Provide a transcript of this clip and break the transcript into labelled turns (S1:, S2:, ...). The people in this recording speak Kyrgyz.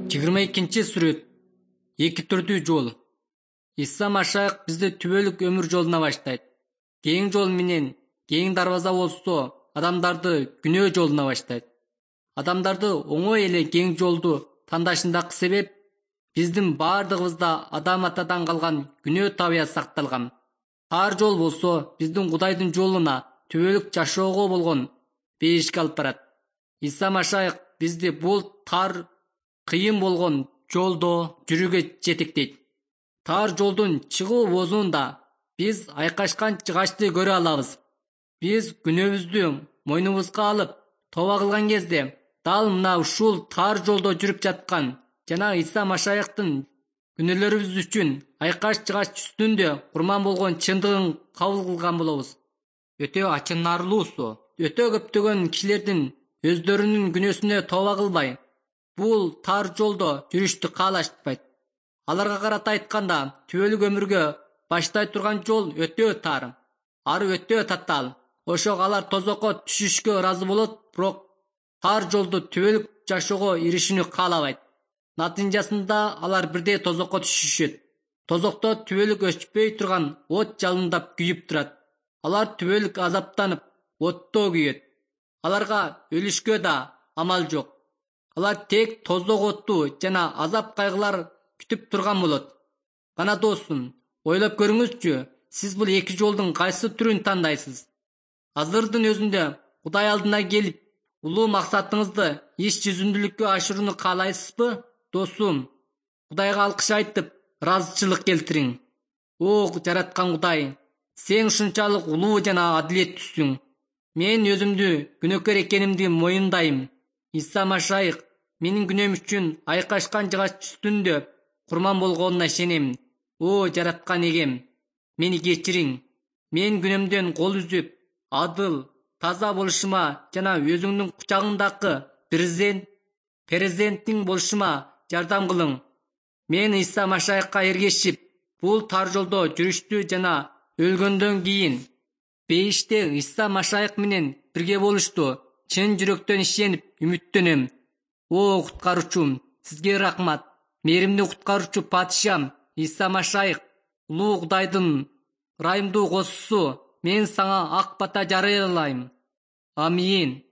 S1: 22 сүрөт. Эки түрдүү жол. Иса Машайык бизди түбөлүк өмүр жолуна баштайт. Кең жол менен кең дарбаза болсо, адамдарды күнөө жолуна баштайт. Адамдарды оңой эле кең жолду тандашындагы себеп биздин баардыгыбызда Адам атадан калган күнөө табият сакталган. Тар жол болсо, биздин Кудайдын жолуна түбөлүк жашоого болгон беришке алып барат. Иса Машайык бизди бул тар, кыйын болгон жолдо жүрүүгө жетектейт. Тар жолдун чыгуу бозуунда биз айкашкан жыгачты көрө алабыз. Биз күнөөбүздү мойнубузга алып, тоба кылган кезде, дал мына ушул тар жолдо жүрүп жаткан жана Иса Машайыктын күнөөлөрүбүз үчүн айкаш жыгач үстүндө курман болгон чындыгын кабыл кылган болобуз. Өтө ачынаарлуусу, өтө көптөгөн кишилердин өздөрүнүн күнөөсүнө тоба кылбай, бул тар жолдо жүрүштү каалашпайт. Аларга карата айтканда, түбөлүк өмүргө баштай турган жол өтө тар, ары өтө татаал. Ошого алар тозокко түшүшкө ыраазы болот, бирок тар жолду түбөлүк жашоого иришүүнү каалабайт. Натыйжасында алар бирдей тозокко түшүшөт. Тозокто түбөлүк өчпөй турган от жалындап күйүп турат. Алар түбөлүк азаптанып, отто күйөт. Аларга өлүшкө да амал жок. Алар тек тозок отту жана азап кайгылар күтүп турган болот. Кана досум, ойлоп көрүңүзчү, сиз бул эки жолдун кайсы түрүн тандайсыз? Азырдын өзүндө Кудай алдына келип, улуу максатыңызды иш жүзүндүүлүккө ашырууну каалайсызбы? Досум, Кудайга алкыш айтып, ыраазычылык келтириң. О, жараткан Кудай, сен ушунчалык улуу жана адилеттүүсүң. Мен өзүмдү күнөөкөр экенимди моюндайм. Иса Машайык менин күнөөм үчүн айкашкан жыгач үстүндө курман болгонуна ишенем. О, жараткан эгем, мени кечириң. Мен күнөөмдөн кол үзүп, адыл, таза болушума жана өзүңдүн кучагыңдагы перзентиң болушума жардам кылың. Мен Иса Машайыкка эргешип, бул тар жолдо жүрүштү жана өлгөндөн кийин бейиште Иса Машайык менен бирге болушту чын жүрөктөн ишенип, үмүттөнөм. О, куткаруучум, сизге рахмат. Мээримдүү куткаруучу патышам Иса Машайык, улуу Кудайдын ырайымдуу косусу, мен сага ак бата жарыялайм. Амин.